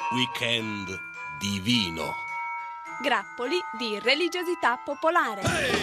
Weekend divino. Grappoli di religiosità popolare.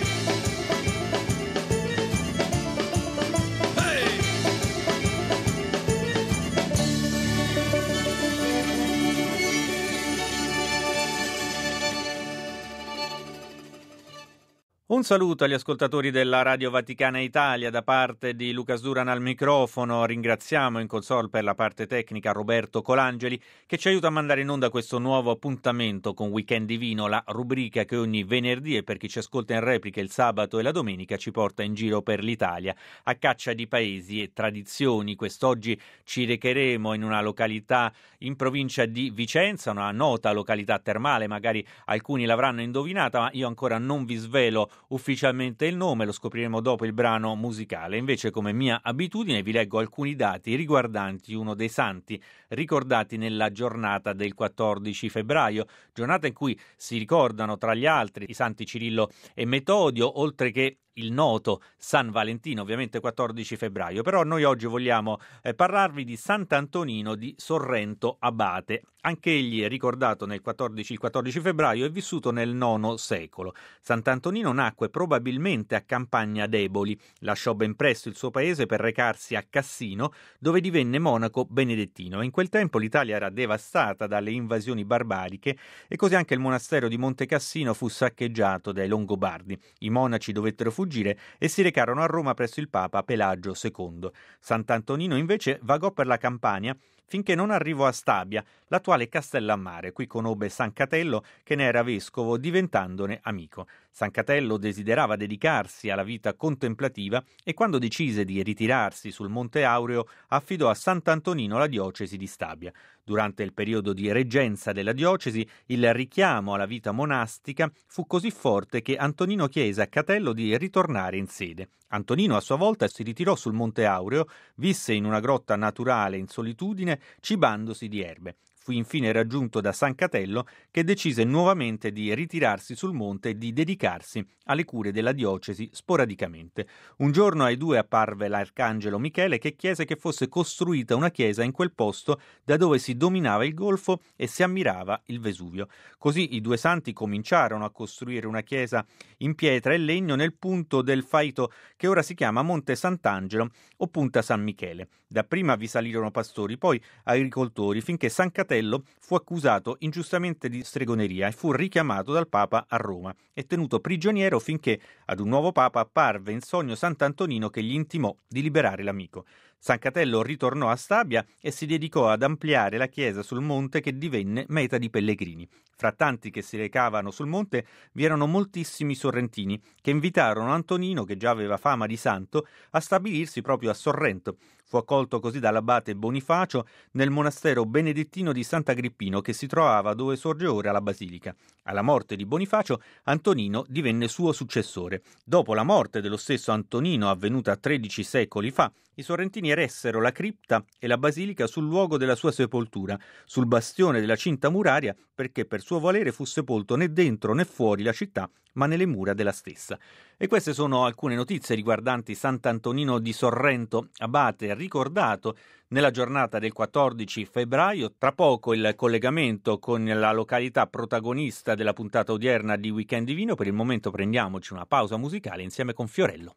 Un saluto agli ascoltatori della Radio Vaticana Italia da parte di Luca Duran al microfono. Ringraziamo in console per la parte tecnica Roberto Colangeli che ci aiuta a mandare in onda questo nuovo appuntamento con Weekend Divino, la rubrica che ogni venerdì e per chi ci ascolta in replica il sabato e la domenica ci porta in giro per l'Italia a caccia di paesi e tradizioni. Quest'oggi ci recheremo in una località in provincia di Vicenza, una nota località termale, magari alcuni l'avranno indovinata, ma io ancora non vi svelo ufficialmente il nome, lo scopriremo dopo il brano musicale. Invece, come mia abitudine, vi leggo alcuni dati riguardanti uno dei santi ricordati nella giornata del 14 febbraio, giornata in cui si ricordano tra gli altri i santi Cirillo e Metodio, oltre che il noto San Valentino, ovviamente 14 febbraio. Però noi oggi vogliamo parlarvi di Sant'Antonino di Sorrento Abate. Anch'egli è ricordato il 14 febbraio e vissuto nel IX secolo. Sant'Antonino nacque probabilmente a Campagna d'Eboli, lasciò ben presto il suo paese per recarsi a Cassino, dove divenne monaco benedettino. In quel tempo l'Italia era devastata dalle invasioni barbariche e così anche il monastero di Monte Cassino fu saccheggiato dai Longobardi. I monaci dovettero fuggire e si recarono a Roma presso il Papa Pelagio II. Sant'Antonino invece vagò per la Campania finché non arrivò a Stabia, l'attuale Castellammare. Qui conobbe San Catello, che ne era vescovo, diventandone amico. San Catello desiderava dedicarsi alla vita contemplativa e quando decise di ritirarsi sul Monte Aureo affidò a Sant'Antonino la diocesi di Stabia. Durante il periodo di reggenza della diocesi, il richiamo alla vita monastica fu così forte che Antonino chiese a Catello di ritornare in sede. Antonino a sua volta si ritirò sul Monte Aureo, visse in una grotta naturale in solitudine, cibandosi di erbe. Fu infine raggiunto da San Catello, che decise nuovamente di ritirarsi sul monte e di dedicarsi alle cure della diocesi sporadicamente. Un giorno ai due apparve l'arcangelo Michele che chiese che fosse costruita una chiesa in quel posto da dove si dominava il golfo e si ammirava il Vesuvio. Così i due santi cominciarono a costruire una chiesa in pietra e legno nel punto del faito che ora si chiama Monte Sant'Angelo o Punta San Michele. Dapprima vi salirono pastori, poi agricoltori, finché San Catello fu accusato ingiustamente di stregoneria e fu richiamato dal Papa a Roma e tenuto prigioniero finché ad un nuovo Papa apparve in sogno Sant'Antonino che gli intimò di liberare l'amico. San Catello ritornò a Stabia e si dedicò ad ampliare la chiesa sul monte che divenne meta di pellegrini. Fra tanti che si recavano sul monte vi erano moltissimi sorrentini che invitarono Antonino, che già aveva fama di santo, a stabilirsi proprio a Sorrento. Fu accolto così dall'abate Bonifacio nel monastero benedettino di Sant'Agrippino che si trovava dove sorge ora la basilica. Alla morte di Bonifacio, Antonino divenne suo successore. Dopo la morte dello stesso Antonino, avvenuta 13 secoli fa, i sorrentini eressero la cripta e la basilica sul luogo della sua sepoltura, sul bastione della cinta muraria, perché per suo volere fu sepolto né dentro né fuori la città, ma nelle mura della stessa. E queste sono alcune notizie riguardanti Sant'Antonino di Sorrento Abate, ricordato nella giornata del 14 febbraio. Tra poco il collegamento con la località protagonista della puntata odierna di Weekend Divino. Per il momento prendiamoci una pausa musicale insieme con Fiorello.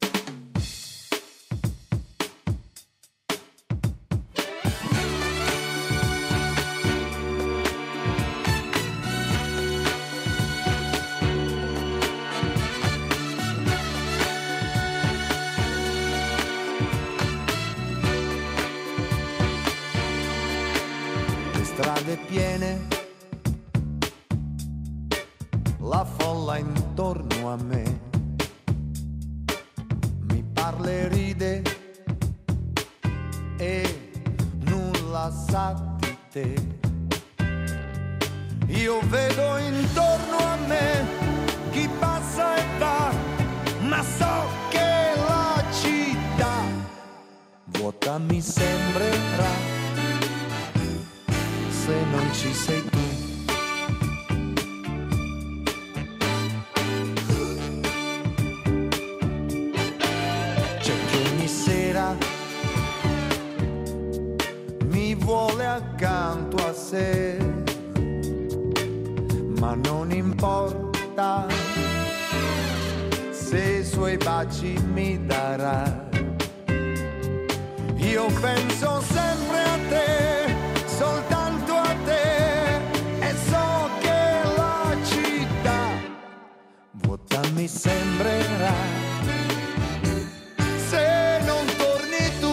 Strade piene, la folla intorno a me mi parla e ride e nulla sa di te. Io vedo intorno a me chi passa e va, ma so che la città vuota mi sembrerà se non ci sei tu. C'è chi ogni sera mi vuole accanto a sé sé, ma non importa se i suoi baci mi darà. Io penso sempre a te, soltanto a te, e so che la città vuota mi sembrerà se non torni tu.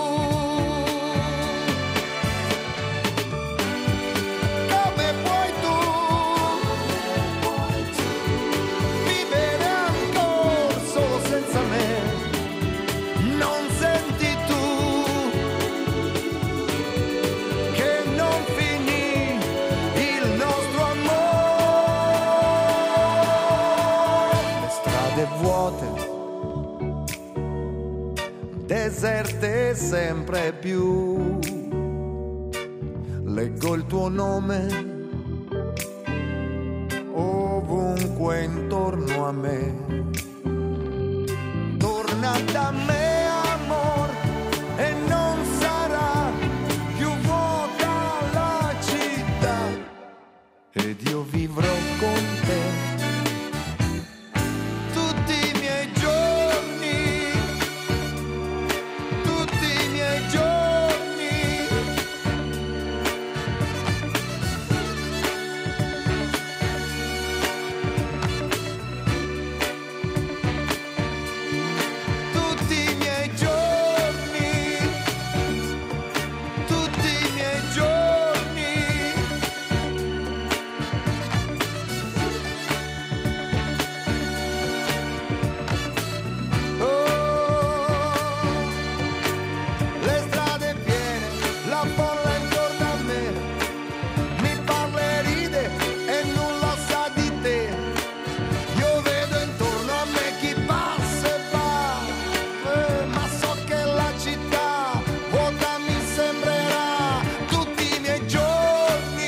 Come puoi tu vivere ancora solo senza me? Non senti tu che non finì il nostro amore? Le strade vuote, deserte sempre più, leggo il tuo nome ovunque intorno a me. Torna da me, amor, e non sarà più vuota la città, ed io vivrò con te tutti i miei giorni, tutti i miei giorni. Tutti i miei giorni, tutti i miei giorni. Oh, le strade piene, la folla intorno a me, mi parla e ride e nulla sa di te. Io vedo intorno a me chi passa e va, ma so che la città vuota mi sembrerà tutti i miei giorni.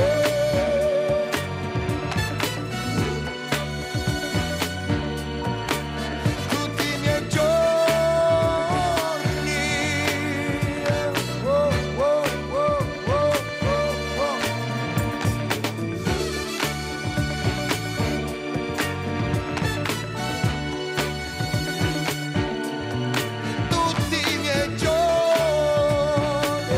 Tutti i miei giorni. Oh, oh, oh, oh, oh, oh. Tutti i miei giorni.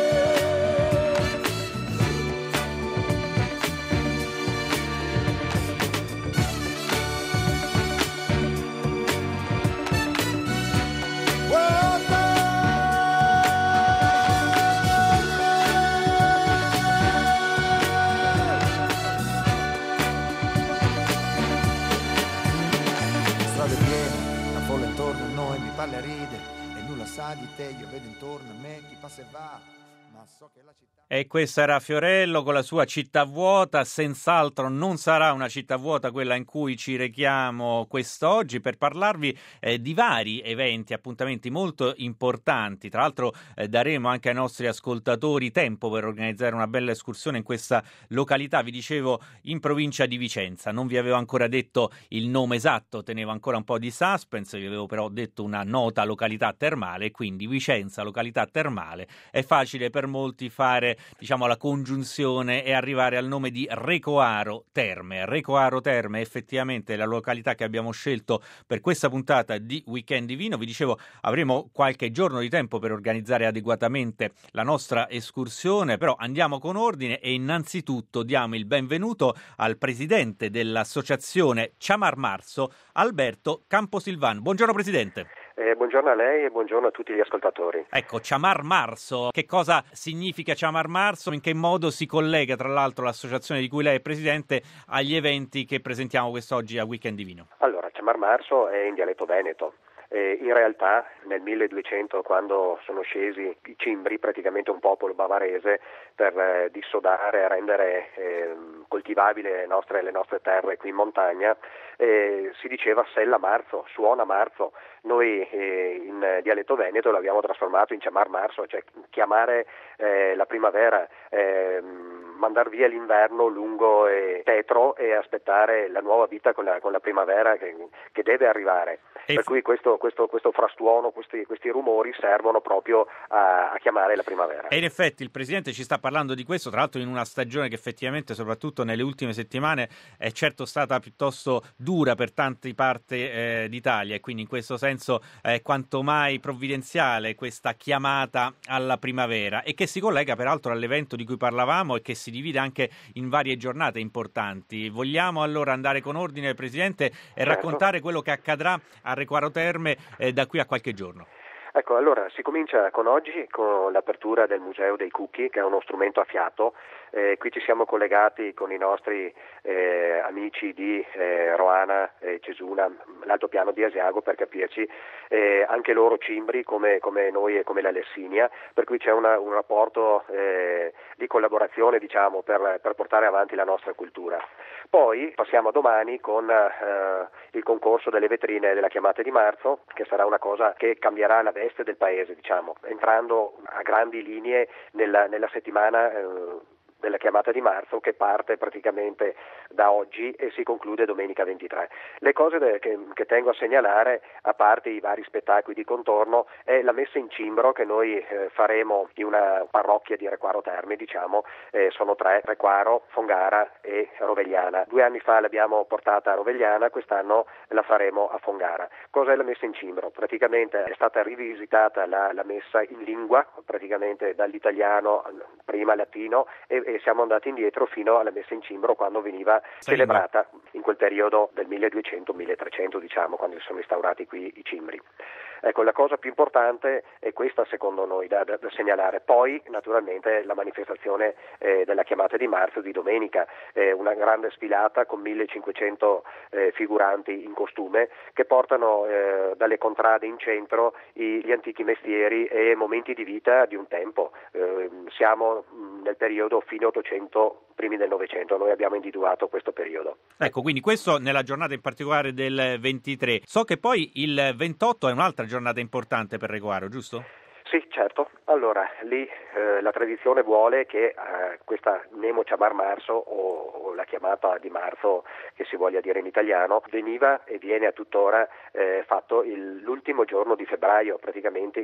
Strade piene, la folla intorno a noi mi parla e ride e nulla sa di te. Io vedo intorno a me chi passa e va, ma so che la città. E questo era Fiorello con la sua Città vuota. Senz'altro non sarà una città vuota quella in cui ci rechiamo quest'oggi per parlarvi di vari eventi, appuntamenti molto importanti. Tra l'altro daremo anche ai nostri ascoltatori tempo per organizzare una bella escursione in questa località, vi dicevo, in provincia di Vicenza. Non vi avevo ancora detto il nome esatto, tenevo ancora un po' di suspense, vi avevo però detto una nota località termale, quindi Vicenza, località termale. È facile per molti fare, diciamo, la congiunzione e arrivare al nome di Recoaro Terme. Recoaro Terme è effettivamente la località che abbiamo scelto per questa puntata di Weekend Divino. Vi dicevo, avremo qualche giorno di tempo per organizzare adeguatamente la nostra escursione, però andiamo con ordine e innanzitutto diamo il benvenuto al presidente dell'associazione Ciamar Marzo, Alberto Camposilvano. Buongiorno Presidente. Buongiorno a lei e buongiorno a tutti gli ascoltatori. Ecco, Ciamar Marzo, che cosa significa Ciamar Marzo? In che modo si collega, tra l'altro, l'associazione di cui lei è presidente agli eventi che presentiamo quest'oggi a Weekend Divino? Allora, Ciamar Marzo è in dialetto veneto. In realtà nel 1200, quando sono scesi i cimbri, praticamente un popolo bavarese, per dissodare e rendere coltivabili le nostre terre qui in montagna, si diceva sella marzo, suona marzo. Noi in dialetto veneto l'abbiamo trasformato in Ciamar Marzo, cioè chiamare la primavera mandar via l'inverno lungo e tetro e aspettare la nuova vita con la primavera che deve arrivare. Per cui questo frastuono, questi rumori servono proprio a chiamare la primavera. E in effetti il Presidente ci sta parlando di questo, tra l'altro in una stagione che effettivamente, soprattutto nelle ultime settimane, è certo stata piuttosto dura per tante parti d'Italia, e quindi in questo senso è quanto mai provvidenziale questa chiamata alla primavera, e che si collega peraltro all'evento di cui parlavamo e che si divide anche in varie giornate importanti. Vogliamo allora andare con ordine, Presidente, e raccontare quello che accadrà a Requaro Terme da qui a qualche giorno? Ecco, allora si comincia con oggi con l'apertura del Museo dei Cucchi, che è uno strumento a fiato. Qui ci siamo collegati con i nostri amici di Roana, Cesuna, l'altopiano di Asiago, per capirci, anche loro cimbri come noi e come la Lessinia, per cui c'è un rapporto di collaborazione, diciamo, per portare avanti la nostra cultura. Poi passiamo a domani con il concorso delle vetrine della chiamata di marzo, che sarà una cosa che cambierà la veste del paese, diciamo, entrando a grandi linee nella settimana della chiamata di marzo, che parte praticamente da oggi e si conclude domenica 23. Le cose che tengo a segnalare, a parte i vari spettacoli di contorno, è la messa in cimbro che noi faremo in una parrocchia di Requaro Terme, diciamo, sono 3, Requaro, Fongara e Rovegliana. 2 anni fa l'abbiamo portata a Rovegliana, quest'anno la faremo a Fongara. Cos'è la messa in cimbro? Praticamente è stata rivisitata la messa in lingua, praticamente dall'italiano prima latino, e siamo andati indietro fino alla messa in cimbro quando veniva celebrata in quel periodo del 1200-1300, diciamo, quando si sono instaurati qui i cimbri. Ecco, la cosa più importante è questa, secondo noi, da segnalare. Poi, naturalmente, la manifestazione della chiamata di marzo di domenica, una grande sfilata con 1500 figuranti in costume che portano dalle contrade in centro gli antichi mestieri e momenti di vita di un tempo. Siamo nel periodo fine 800, primi del Novecento, noi abbiamo individuato questo periodo. Ecco, quindi questo nella giornata in particolare del 23. So che poi il 28 è un'altra giornata importante per Requaro, giusto? Sì, certo. Allora, lì la tradizione vuole che questa Nemo Chamar Marzo, o la chiamata di marzo che si voglia dire in italiano, veniva e viene a tuttora fatto l'ultimo giorno di febbraio, praticamente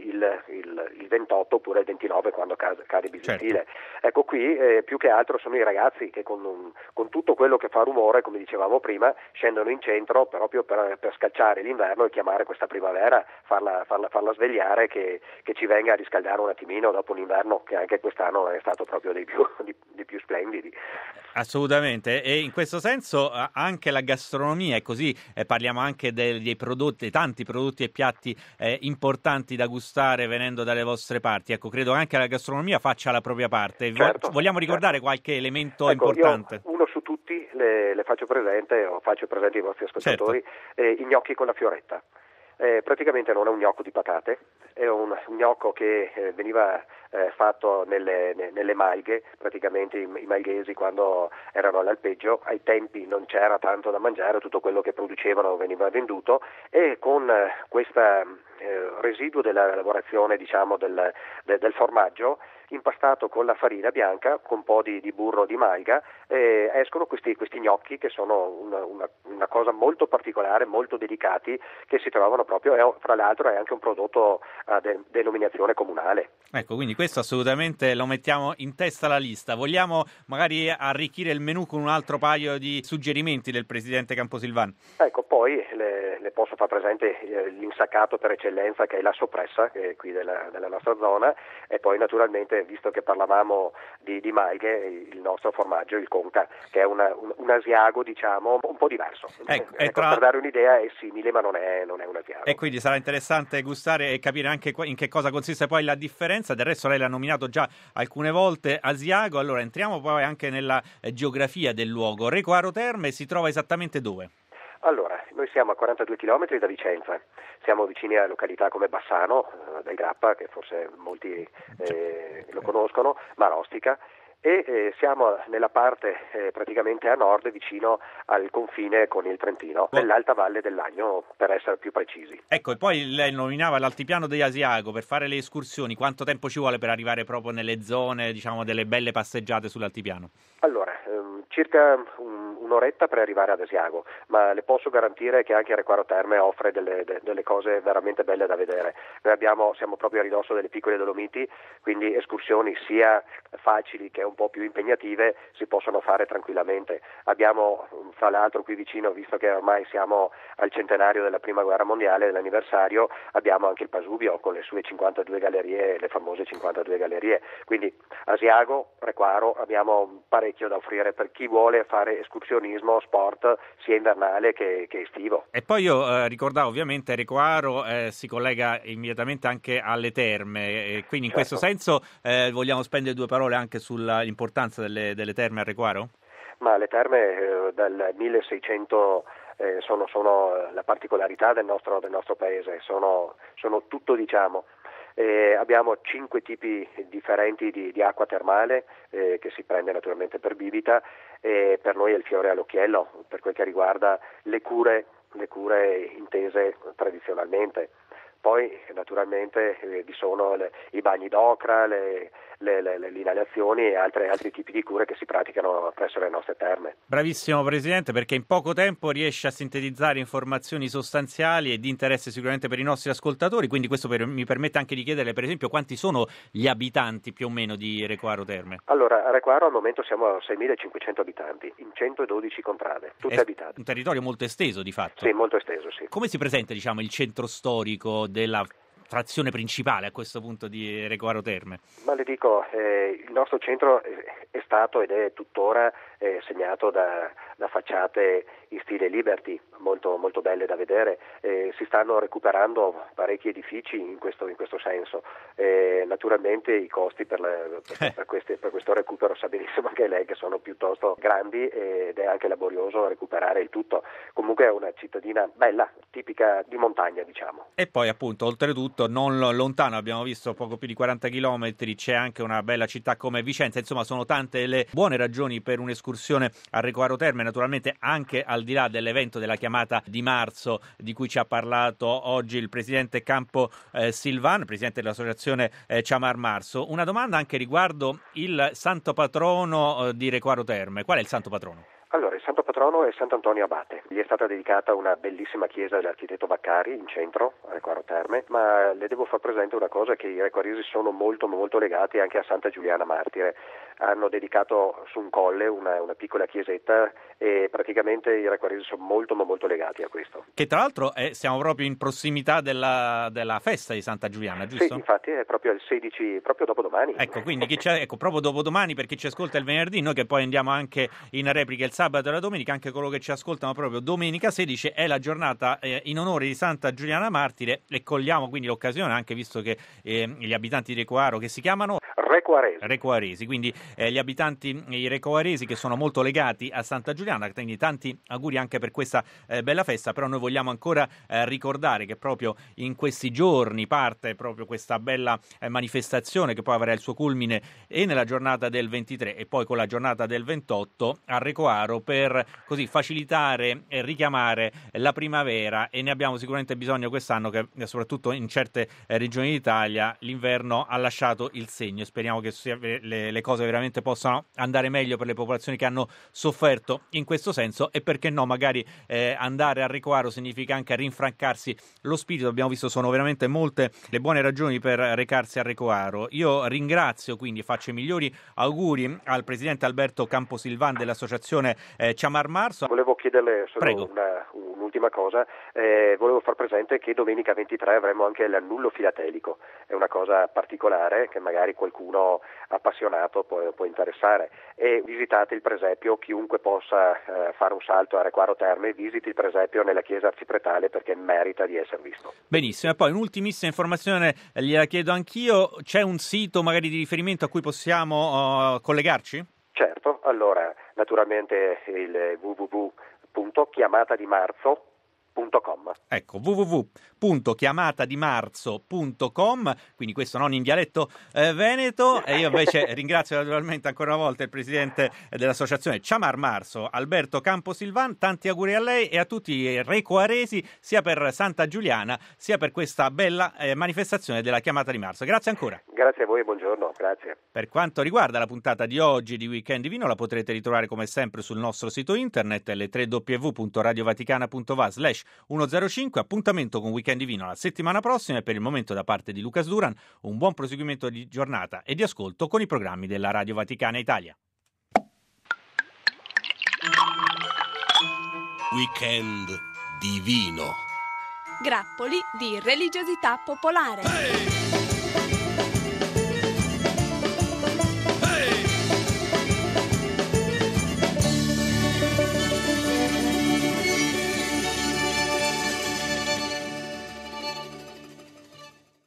il 28 oppure il 29 quando cade Bisentile. Certo. Ecco, qui più che altro sono i ragazzi che con tutto quello che fa rumore, come dicevamo prima, scendono in centro proprio per scacciare l'inverno e chiamare questa primavera, farla svegliare, che ci venga a riscaldare un attimino dopo un inverno che anche quest'anno è stato proprio dei più splendidi. Assolutamente, e in questo senso anche la gastronomia è così, parliamo anche dei prodotti, tanti prodotti e piatti importanti da gustare venendo dalle vostre parti. Ecco, credo anche la gastronomia faccia la propria parte. Certo, vogliamo ricordare qualche elemento ecco, importante? Uno su tutti le faccio presente, o faccio presente ai vostri ascoltatori, i gnocchi con la fioretta. Praticamente non è un gnocco di patate, è un gnocco che veniva fatto nelle malghe, praticamente i malghesi quando erano all'alpeggio, ai tempi non c'era tanto da mangiare, tutto quello che producevano veniva venduto, e con questa residuo della lavorazione, diciamo, del formaggio impastato con la farina bianca, con un po' di burro di malga, escono questi gnocchi che sono una cosa molto particolare, molto delicati, che si trovano proprio, fra l'altro è anche un prodotto a denominazione comunale. Ecco, quindi questo assolutamente lo mettiamo in testa alla lista. Vogliamo magari arricchire il menù con un altro paio di suggerimenti del Presidente Camposilvano? Ecco, poi le posso far presente l'insaccato per eccellenza, che è la soppressa, che è qui della nostra zona, e poi naturalmente, visto che parlavamo di malghe, il nostro formaggio, il Conca, che è un asiago, diciamo, un po' diverso. Ecco, per dare un'idea è simile, ma non è un asiago. E quindi sarà interessante gustare e capire anche in che cosa consiste poi la differenza. Del resto lei l'ha nominato già alcune volte, asiago. Allora entriamo poi anche nella geografia del luogo. Requaro Terme si trova esattamente dove? Allora, noi siamo a 42 km da Vicenza, siamo vicini a località come Bassano del Grappa, che forse molti lo conoscono, Marostica, e siamo nella parte praticamente a nord, vicino al confine con il Trentino, nell'alta valle del Lagno, per essere più precisi. Ecco, e poi lei nominava l'altipiano di Asiago. Per fare le escursioni quanto tempo ci vuole per arrivare proprio nelle zone, diciamo, delle belle passeggiate sull'altipiano? Allora, circa un'oretta per arrivare ad Asiago, ma le posso garantire che anche Requaro Terme offre delle cose veramente belle da vedere. Noi siamo proprio a ridosso delle piccole Dolomiti, quindi escursioni sia facili che un po' più impegnative si possono fare tranquillamente. Abbiamo, fra l'altro, qui vicino, visto che ormai siamo al centenario della Prima Guerra Mondiale, dell'anniversario, abbiamo anche il Pasubio con le sue 52 gallerie, le famose 52 gallerie. Quindi Asiago, Requaro, abbiamo parecchio da offrire per chi vuole fare escursionismo, sport, sia invernale che estivo. E poi io ricordavo, ovviamente, Requaro si collega immediatamente anche alle terme, quindi in questo senso vogliamo spendere due parole anche sull'importanza delle terme a Requaro? Ma le terme dal 1600 sono la particolarità del nostro paese, sono tutto, diciamo. Abbiamo 5 tipi differenti di acqua termale che si prende naturalmente per bibita, e per noi è il fiore all'occhiello per quel che riguarda le cure intese tradizionalmente. Poi naturalmente vi sono i bagni d'ocra, le inalazioni e altri tipi di cure che si praticano presso le nostre terme. Bravissimo Presidente, perché in poco tempo riesce a sintetizzare informazioni sostanziali e di interesse sicuramente per i nostri ascoltatori, quindi questo mi permette anche di chiedere, per esempio, quanti sono gli abitanti più o meno di Requaro Terme? Allora, a Requaro al momento siamo a 6.500 abitanti, in 112 contrade, tutte abitate. Un territorio molto esteso di fatto. Sì, molto esteso, sì. Come si presenta, diciamo, il centro storico della frazione principale a questo punto di Requaro Terme? Ma le dico, il nostro centro è stato ed è tuttora segnato da facciate in stile Liberty, molto, molto belle da vedere. Si stanno recuperando parecchi edifici in questo senso. Naturalmente i costi per questo recupero, sa benissimo anche lei, che sono piuttosto grandi, ed è anche laborioso recuperare il tutto. Comunque è una cittadina bella, tipica di montagna, diciamo. E poi appunto, oltretutto, non lontano, abbiamo visto poco più di 40 chilometri, c'è anche una bella città come Vicenza. Insomma, sono tante le buone ragioni per un'escursione a Requaro Terme, naturalmente anche al di là dell'evento della chiamata di marzo di cui ci ha parlato oggi il presidente Campo Silvan, presidente dell'associazione Chamar Marzo. Una domanda anche riguardo il santo patrono di Requaro Terme. Qual è il santo patrono? Allora, il santo patrono è Sant'Antonio Abate. Gli è stata dedicata una bellissima chiesa dell'architetto Vaccari in centro, a Requaro Terme, ma le devo far presente una cosa, che i requaresi sono molto, molto legati anche a Santa Giuliana Martire. Hanno dedicato su un colle una piccola chiesetta, e praticamente i requaresi sono molto, ma molto legati a questo. Che tra l'altro siamo proprio in prossimità della festa di Santa Giuliana, giusto? Sì, infatti è proprio il 16, proprio dopodomani. Ecco, quindi proprio dopodomani, per chi ci ascolta il venerdì, noi che poi andiamo anche in replica il sabato e la domenica, anche coloro che ci ascoltano proprio domenica 16 è la giornata in onore di Santa Giuliana Martire, e cogliamo quindi l'occasione, anche visto che gli abitanti di Requaro, che si chiamano Requaresi, quindi gli abitanti i requaresi, che sono molto legati a Santa Giuliana, quindi tanti auguri anche per questa bella festa. Però noi vogliamo ancora ricordare che proprio in questi giorni parte proprio questa bella manifestazione, che poi avrà il suo culmine e nella giornata del 23 e poi con la giornata del 28 a Requaro, per così facilitare e richiamare la primavera, e ne abbiamo sicuramente bisogno quest'anno, che soprattutto in certe regioni d'Italia l'inverno ha lasciato il segno. Speriamo che le cose veramente possano andare meglio per le popolazioni che hanno sofferto in questo senso, e perché no, magari andare a Requaro significa anche rinfrancarsi lo spirito. Abbiamo visto, sono veramente molte le buone ragioni per recarsi a Requaro. Io ringrazio, quindi faccio i migliori auguri al presidente Alberto Camposilvan dell'associazione Chamar Marzo. Volevo chiederle solo un'ultima cosa. Volevo far presente che domenica 23 avremo anche l'annullo filatelico. È una cosa particolare che magari qualcuno appassionato può interessare. E visitate il presepio, chiunque possa fare un salto a Requaro Terme, visiti il presepio nella chiesa arcipretale, perché merita di essere visto. Benissimo, e poi un'ultimissima informazione gliela chiedo anch'io: c'è un sito magari di riferimento a cui possiamo collegarci? Certo, allora naturalmente il www.chiamatadimarzo.it Ecco, www.chiamatadimarzo.com, quindi questo non in dialetto veneto. E io invece ringrazio naturalmente ancora una volta il presidente dell'associazione Chamar Marzo, Alberto Camposilvan. Tanti auguri a lei e a tutti i recuaresi, sia per Santa Giuliana sia per questa bella manifestazione della Chiamata di Marzo. Grazie ancora. Grazie a voi e buongiorno, grazie. Per quanto riguarda la puntata di oggi di Weekend Divino, la potrete ritrovare come sempre sul nostro sito internet, le www.radiovaticana.va/105. Appuntamento con Weekend Divino la settimana prossima e per il momento da parte di Lucas Duran un buon proseguimento di giornata e di ascolto con i programmi della Radio Vaticana Italia. Weekend Divino. Grappoli di religiosità popolare.